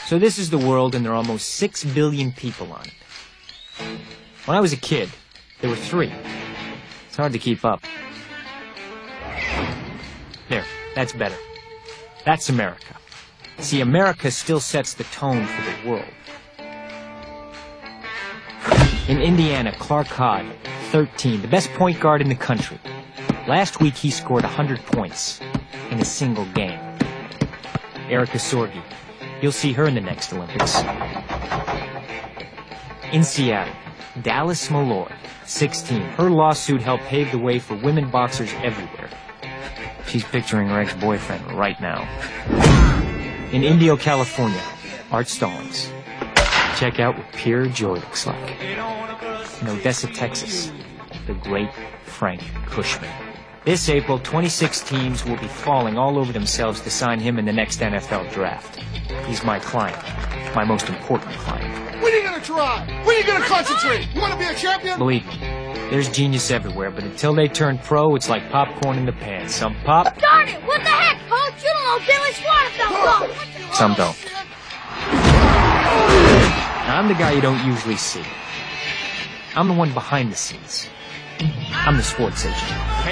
So this is the world, and there are almost 6 billion people on it. When I was a kid, there were 3. It's hard to keep up. There, that's better. That's America. See, America still sets the tone for the world. In Indiana, Clark Hod, 13, the best point guard in the country. Last week, he scored 100 points in a single game. Erica Sorgi. You'll see her in the next Olympics. In Seattle, Dallas Malloy, 16. Her lawsuit helped pave the way for women boxers everywhere. She's picturing her ex-boyfriend right now. In Indio, California, Art Stallings. Check out what pure joy looks like. In Odessa, Texas, the great Frank Cushman. This April, 26 teams will be falling all over themselves to sign him in the next NFL draft. He's my client, my most important client. When are you going to try? When are you going to concentrate? You want to be a champion? Believe me, there's genius everywhere, but until they turn pro, it's like popcorn in the pan. Some pop. Darn it! What the heck, Coach? You don't know Billy Swanfeld. Some don't. Now, I'm the guy you don't usually see. I'm the one behind the scenes. I'm the sports agent.